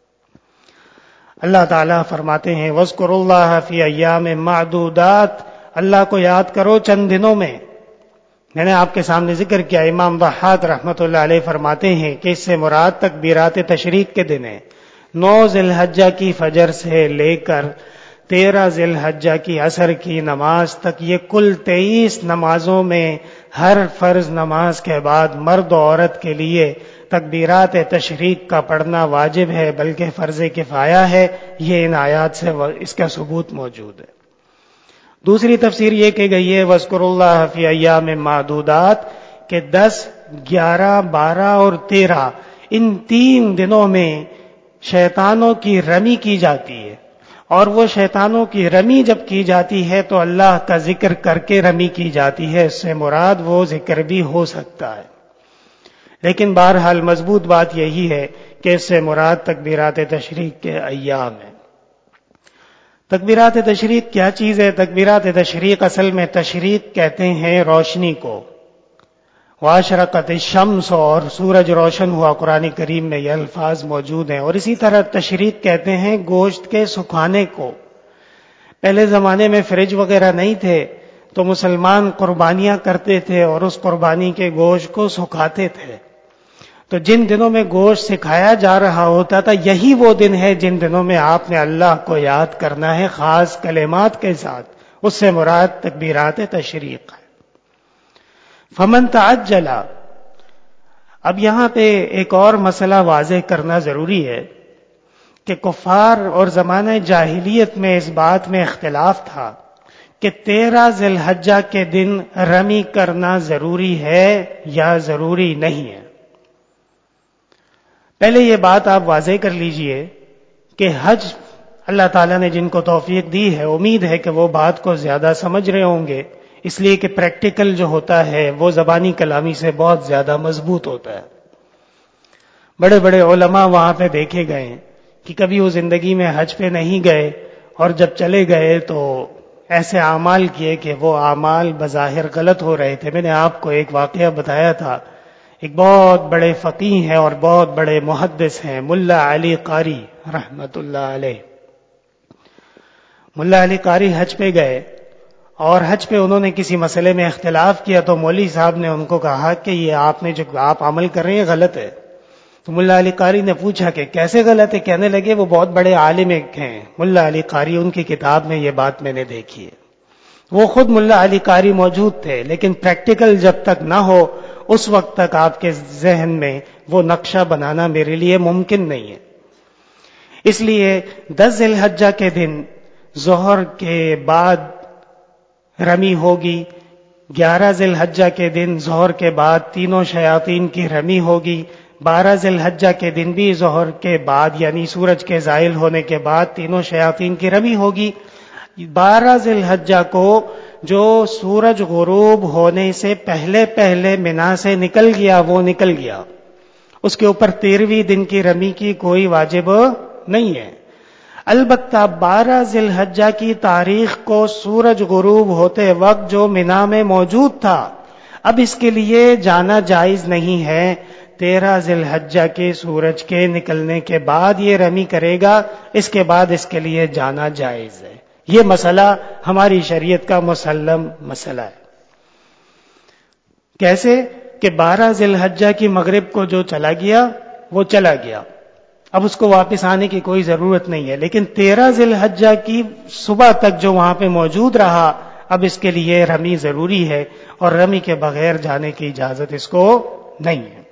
Speaker 1: اللہ تعالیٰ فرماتے ہیں وَاذْكُرُوا اللَّهَ فِي أَيَّامٍ مَّعْدُودَاتٍ، اللہ کو یاد کرو چند دنوں میں۔ میں نے آپ کے سامنے ذکر کیا، امام ضحاک رحمۃ اللہ علیہ فرماتے ہیں کہ اس سے مراد تکبیرات تشریق کے دن ہے۔ نو ذی الحجہ کی فجر سے لے کر تیرہ ذی الحجہ کی عصر کی نماز تک، یہ کل تیئیس نمازوں میں ہر فرض نماز کے بعد مرد و عورت کے لیے تکبیرات تشریق کا پڑھنا واجب ہے، بلکہ فرض کفایہ ہے۔ یہ ان آیات سے اس کا ثبوت موجود ہے۔ دوسری تفسیر یہ کہ گئی ہے وَاذْكُرُوا اللَّهَ فِي أَيَّامٍ مَّعْدُودَاتٍ کہ دس، گیارہ، بارہ اور تیرہ ان تین دنوں میں شیطانوں کی رمی کی جاتی ہے، اور وہ شیطانوں کی رمی جب کی جاتی ہے تو اللہ کا ذکر کر کے رمی کی جاتی ہے۔ اس سے مراد وہ ذکر بھی ہو سکتا ہے، لیکن بہرحال مضبوط بات یہی ہے کہ اس سے مراد تکبیرات تشریق کے ایام ہے۔ تکبیرات تشریق کیا چیز ہے؟ تکبیرات تشریق اصل میں تشریق کہتے ہیں روشنی کو۔ واشرقت الشمس، اور سورج روشن ہوا، قرآن کریم میں یہ الفاظ موجود ہیں۔ اور اسی طرح تشریق کہتے ہیں گوشت کے سکھانے کو۔ پہلے زمانے میں فریج وغیرہ نہیں تھے تو مسلمان قربانیاں کرتے تھے اور اس قربانی کے گوشت کو سکھاتے تھے۔ تو جن دنوں میں گوشت سکھایا جا رہا ہوتا تھا، یہی وہ دن ہے جن دنوں میں آپ نے اللہ کو یاد کرنا ہے خاص کلمات کے ساتھ۔ اس سے مراد تکبیرات تشریق ہے۔ فمن تعجل، اب یہاں پہ ایک اور مسئلہ واضح کرنا ضروری ہے کہ کفار اور زمانہ جاہلیت میں اس بات میں اختلاف تھا کہ تیرہ ذی الحجہ کے دن رمی کرنا ضروری ہے یا ضروری نہیں ہے۔ پہلے یہ بات آپ واضح کر لیجئے کہ حج اللہ تعالیٰ نے جن کو توفیق دی ہے، امید ہے کہ وہ بات کو زیادہ سمجھ رہے ہوں گے، اس لیے کہ پریکٹیکل جو ہوتا ہے وہ زبانی کلامی سے بہت زیادہ مضبوط ہوتا ہے۔ بڑے بڑے علماء وہاں پہ دیکھے گئے کہ کبھی وہ زندگی میں حج پہ نہیں گئے، اور جب چلے گئے تو ایسے اعمال کیے کہ وہ اعمال بظاہر غلط ہو رہے تھے۔ میں نے آپ کو ایک واقعہ بتایا تھا، ایک بہت بڑے فقیہ ہیں اور بہت بڑے محدث ہیں، ملا علی قاری رحمت اللہ علیہ۔ ملا علی قاری حج پہ گئے، اور حج پہ انہوں نے کسی مسئلے میں اختلاف کیا تو مولوی صاحب نے ان کو کہا کہ یہ آپ نے جو آپ عمل کر رہے ہیں غلط ہے۔ تو ملا علی قاری نے پوچھا کہ کیسے غلط ہے؟ کہنے لگے وہ بہت بڑے عالم ہیں ملا علی قاری، ان کی کتاب میں یہ بات میں نے دیکھی ہے۔ وہ خود ملا علی قاری موجود تھے، لیکن پریکٹیکل جب تک نہ ہو اس وقت تک آپ کے ذہن میں وہ نقشہ بنانا میرے لیے ممکن نہیں ہے۔ اس لیے دس ذی الحجہ کے دن ظہر کے بعد رمی ہوگی، گیارہ ذی الحجہ کے دن ظہر کے بعد تینوں شیاطین کی رمی ہوگی، بارہ ذی الحجہ کے دن بھی ظہر کے بعد یعنی سورج کے زائل ہونے کے بعد تینوں شیاطین کی رمی ہوگی۔ بارہ ذی الحجہ کو جو سورج غروب ہونے سے پہلے پہلے منا سے نکل گیا وہ نکل گیا، اس کے اوپر تیرہویں دن کی رمی کی کوئی واجب نہیں ہے۔ البتہ بارہ ذی الحجہ کی تاریخ کو سورج غروب ہوتے وقت جو منا میں موجود تھا، اب اس کے لیے جانا جائز نہیں ہے۔ تیرہ ذی الحجہ کے سورج کے نکلنے کے بعد یہ رمی کرے گا، اس کے بعد اس کے لیے جانا جائز ہے۔ یہ مسئلہ ہماری شریعت کا مسلم مسئلہ ہے۔ کیسے کہ بارہ ذی الحجہ کی مغرب کو جو چلا گیا وہ چلا گیا، اب اس کو واپس آنے کی کوئی ضرورت نہیں ہے، لیکن تیرہ ذی الحجہ کی صبح تک جو وہاں پہ موجود رہا، اب اس کے لیے رمی ضروری ہے، اور رمی کے بغیر جانے کی اجازت اس کو نہیں ہے۔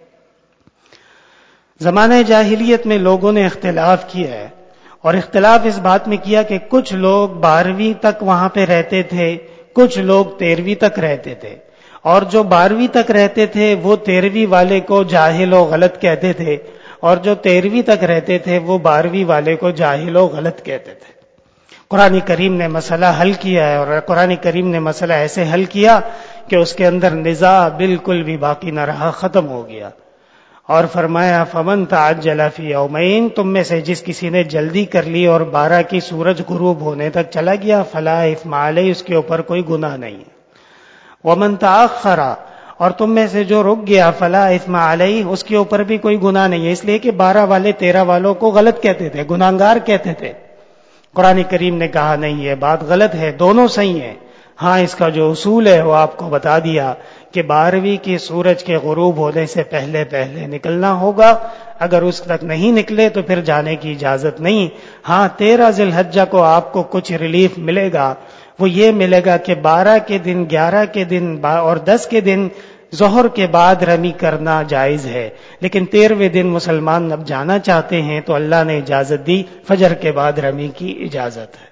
Speaker 1: زمانہ جاہلیت میں لوگوں نے اختلاف کیا ہے، اور اختلاف اس بات میں کیا کہ کچھ لوگ بارہویں تک وہاں پہ رہتے تھے، کچھ لوگ تیرہویں تک رہتے تھے، اور جو بارہویں تک رہتے تھے وہ تیرہویں والے کو جاہل و غلط کہتے تھے، اور جو تیرہویں تک رہتے تھے وہ بارہویں والے کو جاہل و غلط کہتے تھے۔ قرآن کریم نے مسئلہ حل کیا ہے، اور قرآن کریم نے مسئلہ ایسے حل کیا کہ اس کے اندر نزاع بالکل بھی باقی نہ رہا، ختم ہو گیا، اور فرمایا فمن تعجل فی یومین، تم میں سے جس کسی نے جلدی کر لی اور بارہ کی سورج غروب ہونے تک چلا گیا، فلا اثم علیہ، اس کے اوپر کوئی گناہ نہیں ہے۔ ومن تاخر، اور تم میں سے جو رک گیا، فلا اثم علیہ، اس کے اوپر بھی کوئی گناہ نہیں ہے، اس لیے کہ بارہ والے تیرہ والوں کو غلط کہتے تھے، گناہگار کہتے تھے۔ قرآن کریم نے کہا نہیں، یہ بات غلط ہے، دونوں صحیح ہیں۔ ہاں اس کا جو اصول ہے وہ آپ کو بتا دیا کہ بارہویں کی سورج کے غروب ہونے سے پہلے پہلے نکلنا ہوگا، اگر اس تک نہیں نکلے تو پھر جانے کی اجازت نہیں۔ ہاں تیرہ ذی الحجہ کو آپ کو کچھ ریلیف ملے گا، وہ یہ ملے گا کہ بارہ کے دن، گیارہ کے دن اور دس کے دن ظہر کے بعد رمی کرنا جائز ہے، لیکن تیرہویں دن مسلمان اب جانا چاہتے ہیں تو اللہ نے اجازت دی، فجر کے بعد رمی کی اجازت ہے۔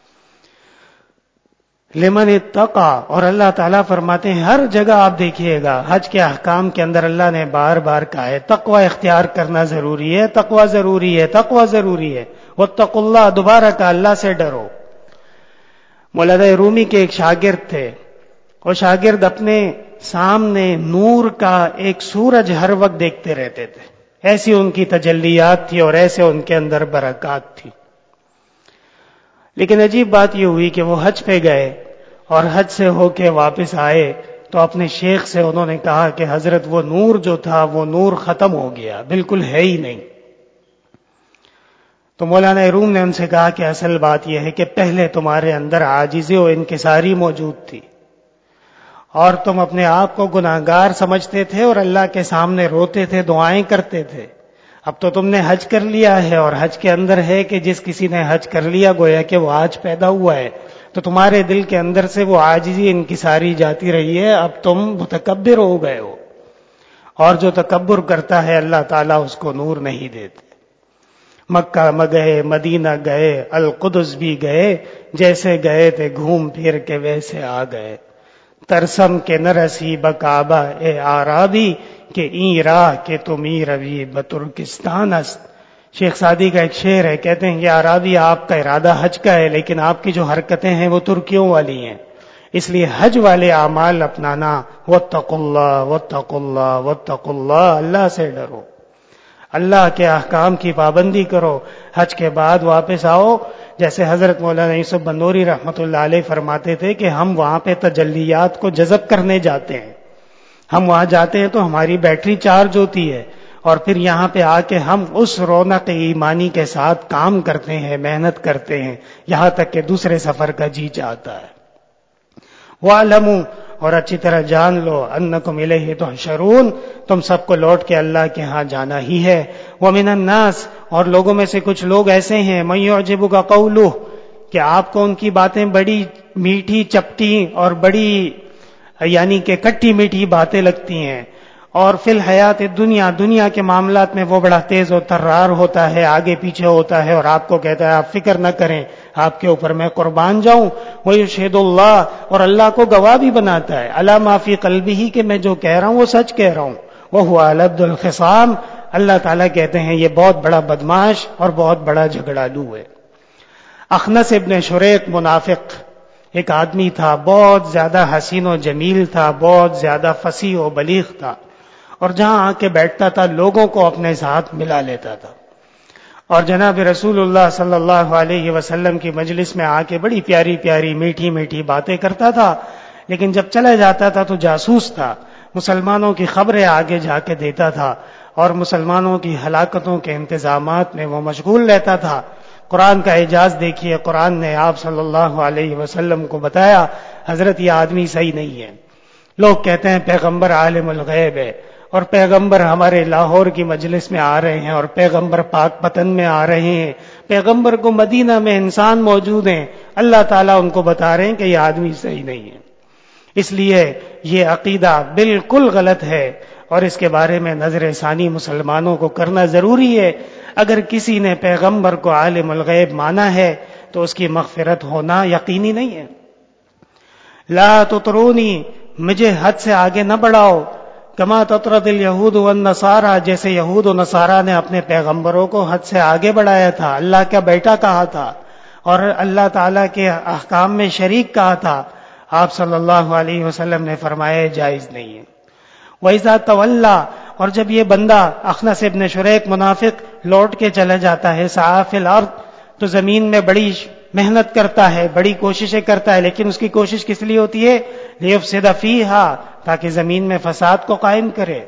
Speaker 1: لمن اتقا، اور اللہ تعالیٰ فرماتے ہیں ہر جگہ آپ دیکھیے گا حج کے احکام کے اندر اللہ نے بار بار کہا ہے تقوی اختیار کرنا ضروری ہے، تقوی ضروری ہے، تقوی ضروری ہے، واتقوا اللہ، دوبارہ کا اللہ سے ڈرو۔ مولانا رومی کے ایک شاگرد تھے، وہ شاگرد اپنے سامنے نور کا ایک سورج ہر وقت دیکھتے رہتے تھے، ایسی ان کی تجلیات تھی اور ایسے ان کے اندر برکات تھی۔ لیکن عجیب بات یہ ہوئی کہ وہ حج پہ گئے اور حج سے ہو کے واپس آئے تو اپنے شیخ سے انہوں نے کہا کہ حضرت وہ نور جو تھا وہ نور ختم ہو گیا، بالکل ہے ہی نہیں۔ تو مولانا روم نے ان سے کہا کہ اصل بات یہ ہے کہ پہلے تمہارے اندر عاجزی و انکساری موجود تھی، اور تم اپنے آپ کو گناہگار سمجھتے تھے اور اللہ کے سامنے روتے تھے، دعائیں کرتے تھے۔ اب تو تم نے حج کر لیا ہے، اور حج کے اندر ہے کہ جس کسی نے حج کر لیا گویا کہ وہ آج پیدا ہوا ہے، تو تمہارے دل کے اندر سے وہ عاجزی انکساری جاتی رہی ہے، اب تم متکبر ہو گئے ہو، اور جو تکبر کرتا ہے اللہ تعالیٰ اس کو نور نہیں دیتے۔ مکہ میں گئے، مدینہ گئے، القدس بھی گئے، جیسے گئے تھے گھوم پھر کے ویسے آ گئے۔ ترسم کے نرسی بکعبہ اے آرابی، کہ این راہ کہ تمہیں روی بترکستان است۔ شیخ سعدی کا ایک شعر ہے، کہتے ہیں کہ عرابی آپ کا ارادہ حج کا ہے، لیکن آپ کی جو حرکتیں ہیں وہ ترکیوں والی ہیں، اس لیے حج والے اعمال اپنانا۔ واتقوا اللہ واتقوا اللہ واتقوا اللہ، اللہ سے ڈرو، اللہ کے احکام کی پابندی کرو، حج کے بعد واپس آؤ۔ جیسے حضرت مولانا یوسف بنوری رحمۃ اللہ علیہ فرماتے تھے کہ ہم وہاں پہ تجلیات کو جذب کرنے جاتے ہیں، ہم وہاں جاتے ہیں تو ہماری بیٹری چارج ہوتی ہے، اور پھر یہاں پہ آ کے ہم اس رونق ایمانی کے ساتھ کام کرتے ہیں، محنت کرتے ہیں، یہاں تک کہ دوسرے سفر کا جی چاہتا ہے۔ وَاعْلَمُوا، اور اچھی طرح جان لو، انکم الیہ تحشرون، تم سب کو لوٹ کے اللہ کے ہاں جانا ہی ہے۔ ومن الناس، اور لوگوں میں سے کچھ لوگ ایسے ہیں، من یعجبک قولہ، کہ آپ کو ان کی باتیں بڑی میٹھی چپٹی اور بڑی یعنی کہ کٹی میٹھی باتیں لگتی ہیں، اور فی الحیات دنیا، دنیا کے معاملات میں وہ بڑا تیز و ترار ہوتا ہے، آگے پیچھے ہوتا ہے، اور آپ کو کہتا ہے آپ فکر نہ کریں، آپ کے اوپر میں قربان جاؤں۔ وَيُشْهِدُ اللَّهُ، اور اللہ کو گواہ بھی بناتا ہے، عَلَىٰ مَا فِي قَلْبِهِ، کہ میں جو کہہ رہا ہوں وہ سچ کہہ رہا ہوں۔ وَهُوَ أَلَدُّ الْخِصَامِ، اللہ تعالیٰ کہتے ہیں یہ بہت بڑا بدماش اور بہت بڑا جھگڑالو ہے۔ اخنس ابن شریق منافق ایک آدمی تھا، بہت زیادہ حسین و جمیل تھا، بہت زیادہ فصیح و بلیغ تھا، اور جہاں آ کے بیٹھتا تھا لوگوں کو اپنے ساتھ ملا لیتا تھا، اور جناب رسول اللہ صلی اللہ علیہ وسلم کی مجلس میں آ کے بڑی پیاری پیاری میٹھی میٹھی باتیں کرتا تھا، لیکن جب چلا جاتا تھا تو جاسوس تھا، مسلمانوں کی خبریں آگے جا کے دیتا تھا اور مسلمانوں کی ہلاکتوں کے انتظامات میں وہ مشغول رہتا تھا۔ قرآن کا اعجاز دیکھیے، قرآن نے آپ صلی اللہ علیہ وسلم کو بتایا حضرت یہ آدمی صحیح نہیں ہے۔ لوگ کہتے ہیں پیغمبر عالم الغیب ہے، اور پیغمبر ہمارے لاہور کی مجلس میں آ رہے ہیں، اور پیغمبر پاک پتن میں آ رہے ہیں، پیغمبر کو مدینہ میں انسان موجود ہیں، اللہ تعالیٰ ان کو بتا رہے ہیں کہ یہ آدمی صحیح نہیں ہے۔ اس لیے یہ عقیدہ بالکل غلط ہے، اور اس کے بارے میں نظر ثانی مسلمانوں کو کرنا ضروری ہے۔ اگر کسی نے پیغمبر کو عالم الغیب مانا ہے تو اس کی مغفرت ہونا یقینی نہیں ہے۔ لا تطرونی، مجھے حد سے آگے نہ بڑھاؤ، کما تطرد الیہود والنصارى، جیسے یہود و نصارہ نے اپنے پیغمبروں کو حد سے آگے بڑھایا تھا، اللہ کا بیٹا کہا تھا اور اللہ تعالیٰ کے احکام میں شریک کہا تھا۔ آپ صلی اللہ علیہ وسلم نے فرمایا جائز نہیں ہے۔ وَإِذَا تَوَلَّى، اور جب یہ بندہ اخنس ابن شریک منافق لوٹ کے چلا جاتا ہے، سعیٰ فی الارض، تو زمین میں بڑی محنت کرتا ہے، بڑی کوششیں کرتا ہے، لیکن اس کی کوشش کس لیے ہوتی ہے؟ لِيُفْسِدَ فِيهَا، تاکہ زمین میں فساد کو قائم کرے۔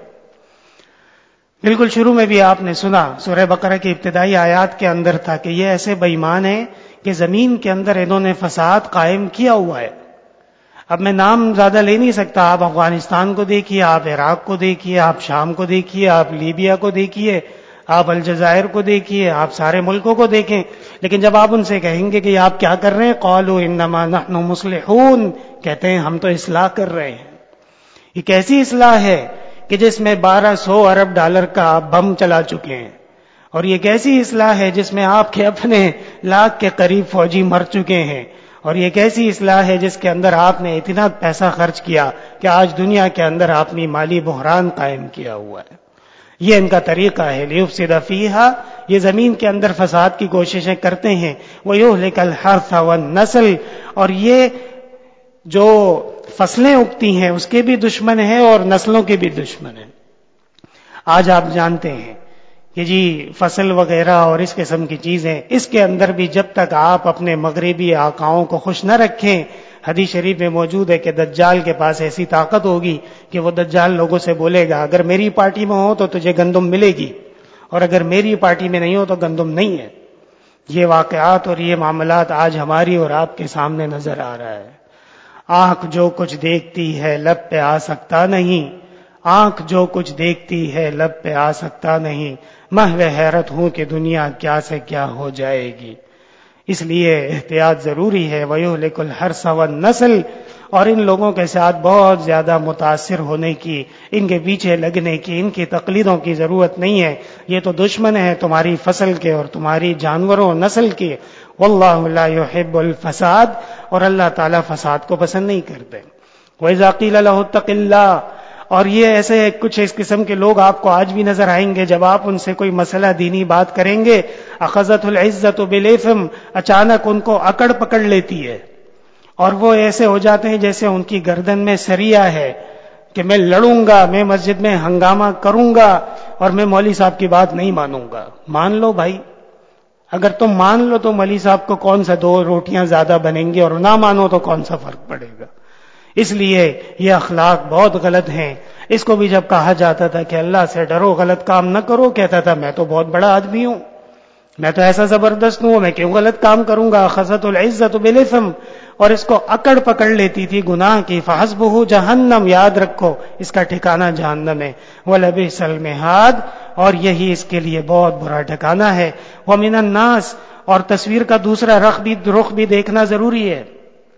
Speaker 1: بالکل شروع میں بھی آپ نے سنا، سورہ بقرہ کی ابتدائی آیات کے اندر تھا کہ یہ ایسے بے ایمان ہیں کہ زمین کے اندر انہوں نے فساد قائم کیا ہوا ہے۔ اب میں نام زیادہ لے نہیں سکتا، آپ افغانستان کو دیکھیے، آپ عراق کو دیکھیے، آپ شام کو دیکھیے، آپ لیبیا کو دیکھیے، آپ الجزائر کو دیکھیے، آپ سارے ملکوں کو دیکھیں، لیکن جب آپ ان سے کہیں گے کہ آپ کیا کر رہے ہیں، قالوا انما نحن مصلحون، کہتے ہیں ہم تو اصلاح کر رہے ہیں۔ یہ کیسی اصلاح ہے کہ جس میں بارہ سو ارب ڈالر کا بم چلا چکے ہیں، اور یہ کیسی اصلاح ہے جس میں آپ کے اپنے لاکھ کے قریب فوجی مر چکے ہیں، اور یہ کیسی اصلاح ہے جس کے اندر آپ نے اتنا پیسہ خرچ کیا کہ آج دنیا کے اندر اپنی مالی بحران قائم کیا ہوا ہے۔ یہ ان کا طریقہ ہے، لیفسد فیہا، یہ زمین کے اندر فساد کی کوششیں کرتے ہیں، ویہلک الحرث والنسل، اور یہ جو فصلیں اگتی ہیں اس کے بھی دشمن ہیں اور نسلوں کے بھی دشمن ہیں۔ آج آپ جانتے ہیں کہ جی فصل وغیرہ اور اس قسم کی چیزیں، اس کے اندر بھی جب تک آپ اپنے مغربی آقاؤں کو خوش نہ رکھیں، حدیث شریف میں موجود ہے کہ دجال کے پاس ایسی طاقت ہوگی کہ وہ دجال لوگوں سے بولے گا اگر میری پارٹی میں ہو تو تجھے گندم ملے گی، اور اگر میری پارٹی میں نہیں ہو تو گندم نہیں ہے۔ یہ واقعات اور یہ معاملات آج ہماری اور آپ کے سامنے نظر آ رہا ہے۔ آنکھ جو کچھ دیکھتی ہے لب پہ آ سکتا نہیں، آنکھ جو کچھ دیکھتی ہے لب پہ آ سکتا نہیں، محو حیرت ہوں کہ دنیا کیا سے کیا ہو جائے گی۔ اس لیے احتیاط ضروری ہے۔ وَيُهْلِكُ الْحَرْثَ وَالنَّسْلَ، اور ان لوگوں کے ساتھ بہت زیادہ متاثر ہونے کی، ان کے پیچھے لگنے کی، ان کی تقلیدوں کی ضرورت نہیں ہے۔ یہ تو دشمن ہے تمہاری فصل کے اور تمہاری جانوروں نسل کے۔ واللہ لا يحب الفساد، اور اللہ تعالیٰ فساد کو پسند نہیں کرتے۔ وَإِذَا قِيلَ لَهُ اتَّقِ اللَّهَ، اور یہ ایسے کچھ اس قسم کے لوگ آپ کو آج بھی نظر آئیں گے، جب آپ ان سے کوئی مسئلہ دینی بات کریں گے، اخذت العزت بالاثم، اچانک ان کو اکڑ پکڑ لیتی ہے، اور وہ ایسے ہو جاتے ہیں جیسے ان کی گردن میں سریا ہے کہ میں لڑوں گا، میں مسجد میں ہنگامہ کروں گا، اور میں مولوی صاحب کی بات نہیں مانوں گا۔ مان لو بھائی، اگر تم مان لو تو مولوی صاحب کو کون سا دو روٹیاں زیادہ بنیں گی، اور نہ مانو تو کون سا فرق پڑے گا۔ اس لیے یہ اخلاق بہت غلط ہیں۔ اس کو بھی جب کہا جاتا تھا کہ اللہ سے ڈرو، غلط کام نہ کرو، کہتا تھا میں تو بہت بڑا آدمی ہوں، میں تو ایسا زبردست ہوں، میں کیوں غلط کام کروں گا۔ اخذت العزت بالاثم، اور اس کو اکڑ پکڑ لیتی تھی گناہ کی۔ فحسبہ جہنم، یاد رکھو اس کا ٹھکانہ جہنم ہے۔ ولبئس المہاد، اور یہی اس کے لیے بہت برا ٹھکانہ ہے۔ ومن الناس، اور تصویر کا دوسرا رخ بھی رخ بھی دیکھنا ضروری ہے۔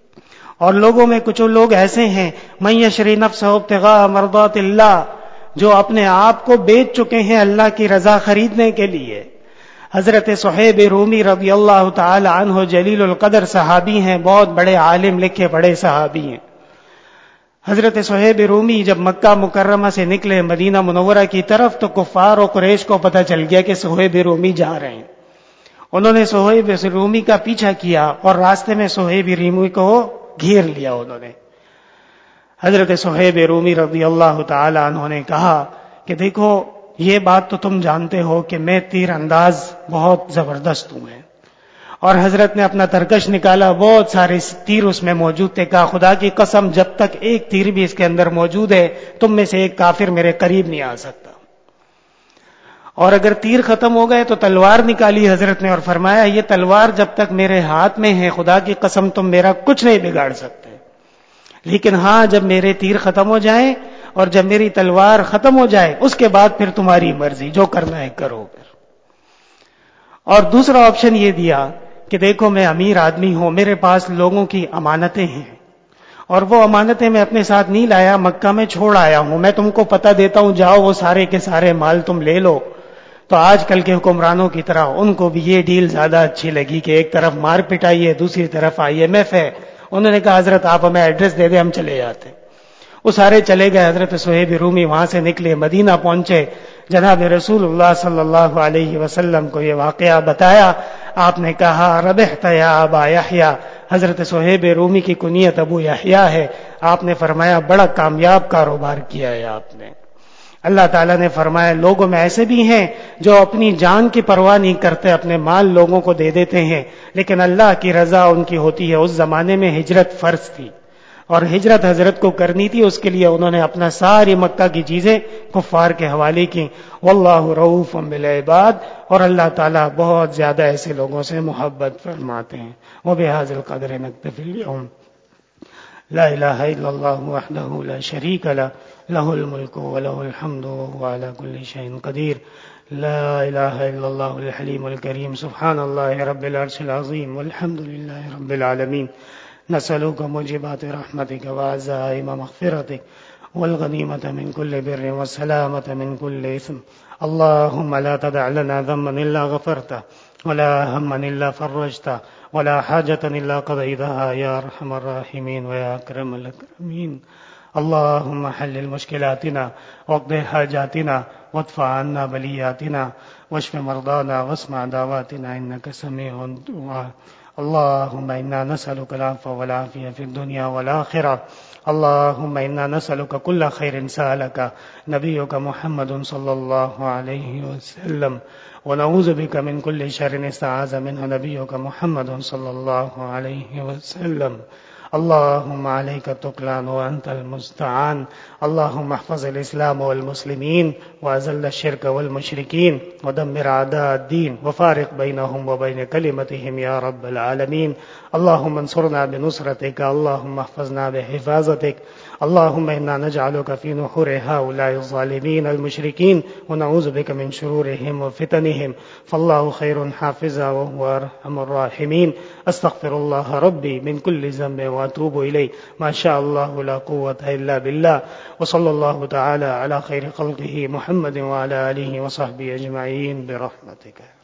Speaker 1: اور لوگوں میں کچھ لوگ ایسے ہیں، من یشری نفسہ ابتغاء مرضات اللہ، جو اپنے آپ کو بیچ چکے ہیں اللہ کی رضا خریدنے کے لیے۔ حضرت صہیب رومی رضی اللہ تعالی عنہ جلیل القدر صحابی ہیں، بہت بڑے عالم، لکھے پڑھے صحابی ہیں۔ حضرت صہیب رومی جب مکہ مکرمہ سے نکلے مدینہ منورہ کی طرف تو کفار و قریش کو پتہ چل گیا کہ صہیب رومی جا رہے ہیں۔ انہوں نے صہیب رومی کا پیچھا کیا اور راستے میں صہیب رومی کو گھیر لیا انہوں نے۔ حضرت صہیب رومی رضی اللہ تعالی عنہ نے کہا کہ دیکھو یہ بات تو تم جانتے ہو کہ میں تیر انداز بہت زبردست ہوں، اور حضرت نے اپنا ترکش نکالا، بہت سارے تیر اس میں موجود تھے. کہا خدا کی قسم جب تک ایک تیر بھی اس کے اندر موجود ہے تم میں سے ایک کافر میرے قریب نہیں آ سکتا. اور اگر تیر ختم ہو گئے تو تلوار نکالی حضرت نے اور فرمایا یہ تلوار جب تک میرے ہاتھ میں ہے خدا کی قسم تم میرا کچھ نہیں بگاڑ سکتے، لیکن ہاں جب میرے تیر ختم ہو جائیں اور جب میری تلوار ختم ہو جائے اس کے بعد پھر تمہاری مرضی، جو کرنا ہے کرو. پھر اور دوسرا آپشن یہ دیا کہ دیکھو میں امیر آدمی ہوں، میرے پاس لوگوں کی امانتیں ہیں اور وہ امانتیں میں اپنے ساتھ نہیں لایا، مکہ میں چھوڑ آیا ہوں. میں تم کو پتہ دیتا ہوں جاؤ وہ سارے کے سارے مال تم لے لو. تو آج کل کے حکمرانوں کی طرح ان کو بھی یہ ڈیل زیادہ اچھی لگی کہ ایک طرف مار پٹائی ہے، دوسری طرف آئی ایم ایف ہے. انہوں نے کہا حضرت آپ ہمیں ایڈریس دے دیں ہم چلے جاتے. وہ سارے چلے گئے. حضرت صہیب رومی وہاں سے نکلے، مدینہ پہنچے، جناب رسول اللہ صلی اللہ علیہ وسلم کو یہ واقعہ بتایا. آپ نے کہا ربحت یا ابا یحییٰ، حضرت صہیب رومی کی کنیت ابو یحییٰ ہے. آپ نے فرمایا بڑا کامیاب کاروبار کیا ہے آپ نے. اللہ تعالیٰ نے فرمایا لوگوں میں ایسے بھی ہیں جو اپنی جان کی پرواہ نہیں کرتے، اپنے مال لوگوں کو دے دیتے ہیں، لیکن اللہ کی رضا ان کی ہوتی ہے. اس زمانے میں ہجرت فرض تھی اور ہجرت حضرت کو کرنی تھی، اس کے لیے انہوں نے اپنا ساری مکہ کی چیزیں کفار کے حوالے کی. واللہ رؤوف بالعباد، اور اللہ تعالیٰ بہت زیادہ ایسے لوگوں سے محبت فرماتے ہیں. وبہذا القدر نکتفی اليوم. لا الہ الا اللہ وحدہ لا شریک لہ لہ الملک ولہ الحمد وهو على كل شيء قدیر. لا الہ الا اللہ الحلیم الکریم. سبحان اللہ رب العرش العظیم والحمد للہ رب العالمین. نسألك موجبات رحمتك وعزائم مغفرتك والغنیمة من كل بر والسلامة من كل إثم. اللهم لا تدع لنا ذنبا إلا غفرته ولا هما إلا فرجته ولا حاجة إلا قضيتها يا أرحم الراحمين ويا أكرم الأكرمين. اللهم حلل مشكلاتنا واقض حاجاتنا وادفع عنا بلياتنا واشف مرضانا واسمع دعواتنا إنك سميع الدعاء. اللهم إنا نسألك العفو والعافية في الدنيا والآخرة. اللهم إنا نسألك كل خير سألك نبيك محمد صلى الله عليه وسلم، ونعوذ بك من كل شر استعاذ منه نبيك محمد صلى الله عليه وسلم. اللهم عليك التكلان وأنت المستعان. اللهم احفظ الإسلام والمسلمين وأذل الشرك والمشركين ودمر أعداء الدين وفارق بينهم وبين كلمتهم يا رب العالمين. اللهم انصرنا بنصرتك، اللهم احفظنا بحفاظتك. اللهم إنا نجعلك في نحور هؤلاء الظالمين المشركين ونعوذ بك من شرورهم وفتنهم، فالله خير حافظا وهو أرحم الراحمين. أستغفر الله ربي من كل ذنب وأتوب إليه. ما شاء الله لا قوة إلا بالله. وصلى الله تعالى على خير خلقه محمد وعلى آله وصحبه أجمعين برحمتك.